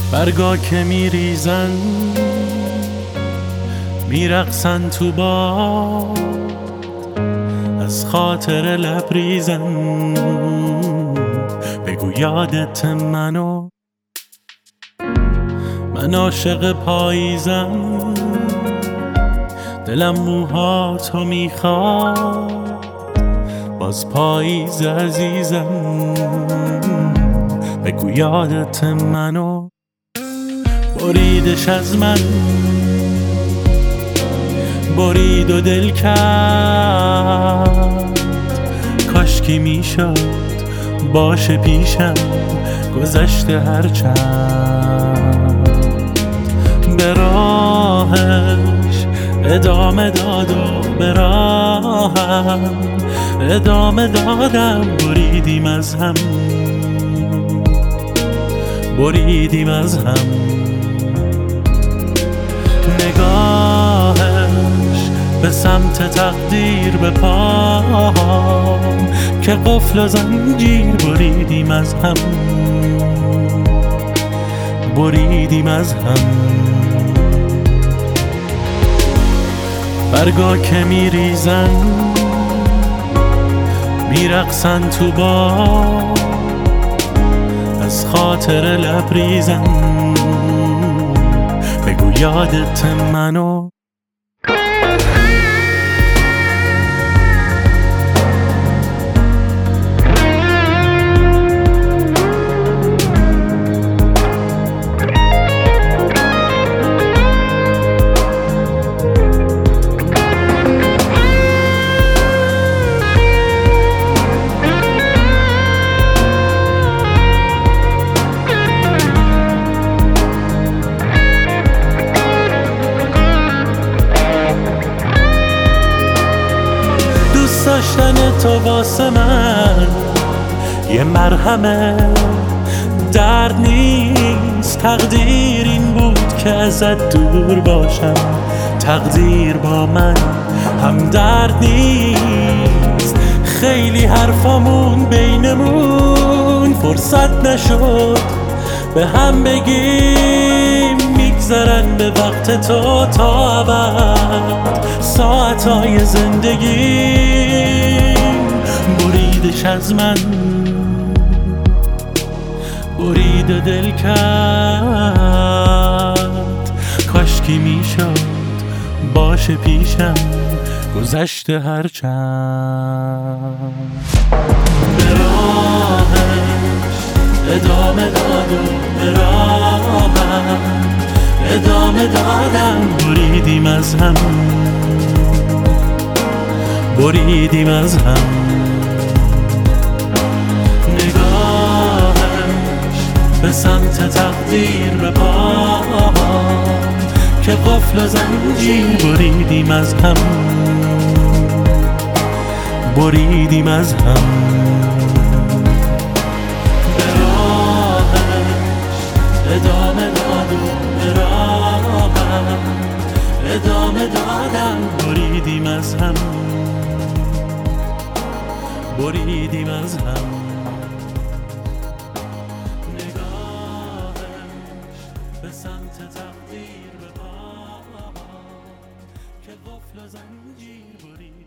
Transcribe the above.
برگا که میریزن میرقصن تو باد، از خاطر لبریزن بگو یادت منو. من عاشق پاییزم، دلم موهاتو میخواد، باز پاییز عزیزم بگو یادت منو. بریدش از من، برید و دل کرد، کاشکی میشد باشه پیشم گذشته هرچند. به راهش ادامه داد و به راهم ادامه دادم. بریدیم از هم، بریدیم از هم. نگاهش به سمت تقدیر به پام که قفل و زنجیر. بریدیم از هم، بریدیم از هم. برگا که میریزن میرقصن تو باد، از خاطر لبریزن بگو یادت منو. داشتن تو واسه من یه مرهمه، درد نیست. تقدیر این بود که ازت دور باشم، تقدیر با من هم درد نیست. خیلی حرفامون بینمون فرصت نشد به هم بگیم، میگذرن به وقت تو تا ابد ساعتهای زندگیم. بریدش از من، برید و دل کرد، کاشکی میشد باشه پیشم گذشته هرچند. به راهش ادامه داد و به راهم ادامه دادم. بریدیم از هم، بریدیم از هم. نگاهش به سمت تقدیر به پام که قفل و زنجیر. بریدیم از هم، بریدیم از هم. به راهش ادامه داد و به راهم ادامه دادم. بریدیم از هم، بریدیم از هم. نگاهش به سمت تقدیر به پام که قفل و زنجیر.